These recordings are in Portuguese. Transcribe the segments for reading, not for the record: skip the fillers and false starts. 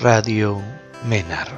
Radio Menaro.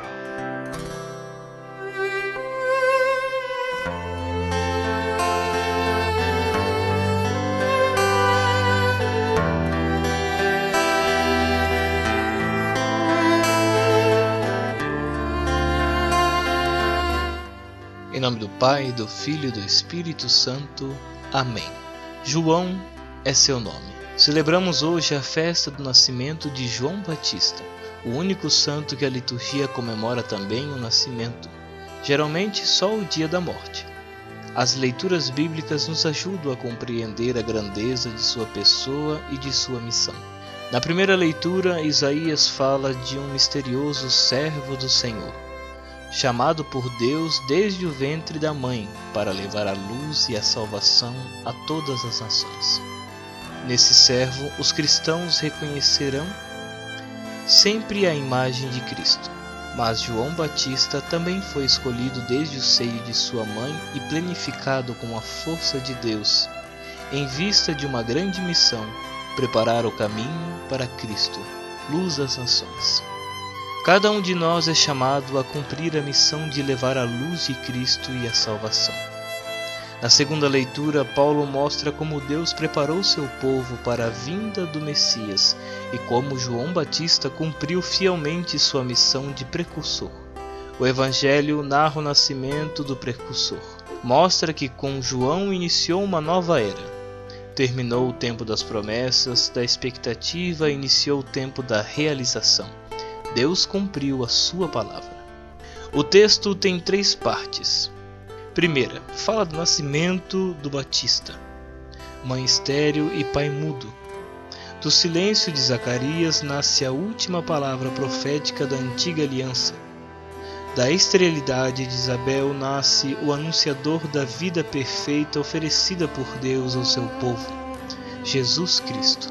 Em nome do Pai, do Filho e do Espírito Santo. Amém. João é seu nome. Celebramos hoje a festa do nascimento de João Batista, o único santo que a liturgia comemora também o nascimento, geralmente só o dia da morte. As leituras bíblicas nos ajudam a compreender a grandeza de sua pessoa e de sua missão. Na primeira leitura, Isaías fala de um misterioso servo do Senhor, chamado por Deus desde o ventre da mãe para levar a luz e a salvação a todas as nações. Nesse servo, os cristãos reconhecerão sempre a imagem de Cristo. Mas João Batista também foi escolhido desde o seio de sua mãe e plenificado com a força de Deus, em vista de uma grande missão, preparar o caminho para Cristo, luz das nações. Cada um de nós é chamado a cumprir a missão de levar a luz de Cristo e a salvação. Na segunda leitura, Paulo mostra como Deus preparou seu povo para a vinda do Messias e como João Batista cumpriu fielmente sua missão de precursor. O Evangelho narra o nascimento do precursor. Mostra que com João iniciou uma nova era. Terminou o tempo das promessas, da expectativa e iniciou o tempo da realização. Deus cumpriu a sua palavra. O texto tem 3 partes. Primeira, fala do nascimento do Batista, mãe estéril e pai mudo. Do silêncio de Zacarias nasce a última palavra profética da antiga aliança. Da esterilidade de Isabel nasce o anunciador da vida perfeita oferecida por Deus ao seu povo, Jesus Cristo.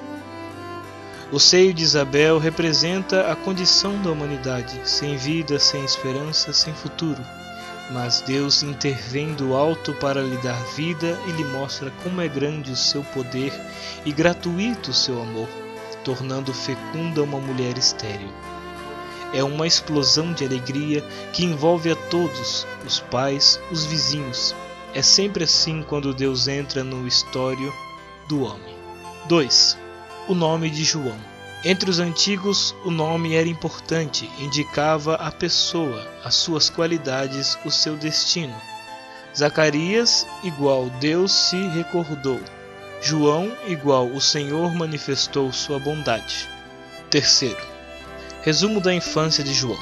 O seio de Isabel representa a condição da humanidade, sem vida, sem esperança, sem futuro. Mas Deus intervém do alto para lhe dar vida e lhe mostra como é grande o seu poder e gratuito o seu amor, tornando fecunda uma mulher estéril. É uma explosão de alegria que envolve a todos, os pais, os vizinhos. É sempre assim quando Deus entra no histório do homem. 2. O nome de João. Entre os antigos, o nome era importante, indicava a pessoa, as suas qualidades, o seu destino. Zacarias, igual Deus se recordou. João, igual o Senhor manifestou sua bondade. 3. Resumo da infância de João.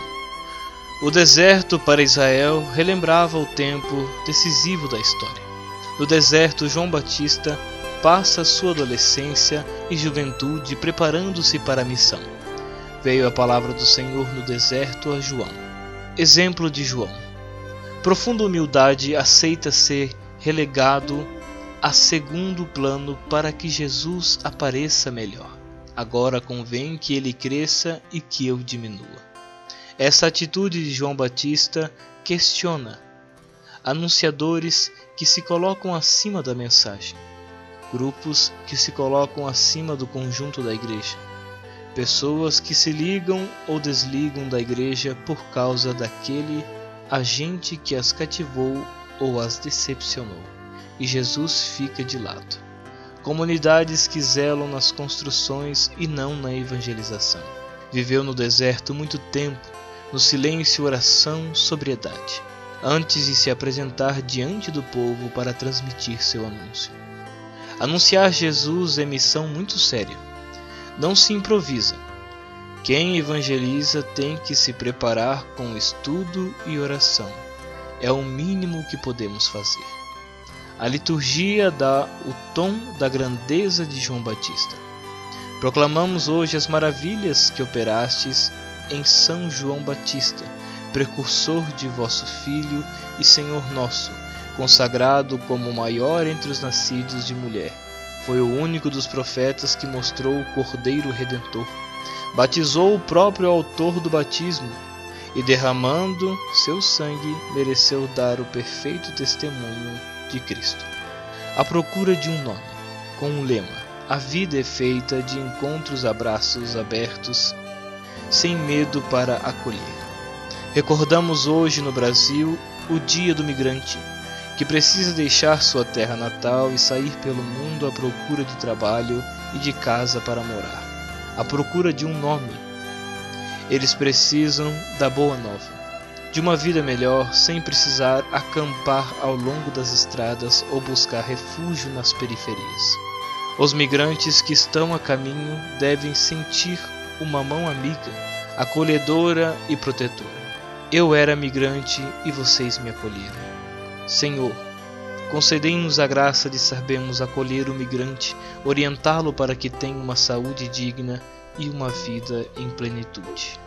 O deserto para Israel relembrava o tempo decisivo da história. No deserto, João Batista passa sua adolescência e juventude preparando-se para a missão. Veio a palavra do Senhor no deserto a João. Exemplo de João. Profunda humildade, aceita ser relegado a segundo plano para que Jesus apareça melhor. Agora convém que ele cresça e que eu diminua. Essa atitude de João Batista questiona anunciadores que se colocam acima da mensagem. Grupos que se colocam acima do conjunto da igreja. Pessoas que se ligam ou desligam da igreja por causa daquele agente que as cativou ou as decepcionou. E Jesus fica de lado. Comunidades que zelam nas construções e não na evangelização. Viveu no deserto muito tempo, no silêncio, oração, sobriedade, antes de se apresentar diante do povo para transmitir seu anúncio. Anunciar Jesus é missão muito séria. Não se improvisa. Quem evangeliza tem que se preparar com estudo e oração. É o mínimo que podemos fazer. A liturgia dá o tom da grandeza de João Batista. Proclamamos hoje as maravilhas que operastes em São João Batista, precursor de vosso Filho e Senhor nosso, consagrado como o maior entre os nascidos de mulher. Foi o único dos profetas que mostrou o Cordeiro Redentor. Batizou o próprio autor do batismo e, derramando seu sangue, mereceu dar o perfeito testemunho de Cristo. À procura de um nome, com um lema: a vida é feita de encontros, abraços abertos, sem medo para acolher. Recordamos hoje no Brasil o Dia do Migrante, que precisa deixar sua terra natal e sair pelo mundo à procura de trabalho e de casa para morar, à procura de um nome. Eles precisam da boa nova, de uma vida melhor sem precisar acampar ao longo das estradas ou buscar refúgio nas periferias. Os migrantes que estão a caminho devem sentir uma mão amiga, acolhedora e protetora. Eu era migrante e vocês me acolheram. Senhor, concedei-nos a graça de sabermos acolher o migrante, orientá-lo para que tenha uma saúde digna e uma vida em plenitude.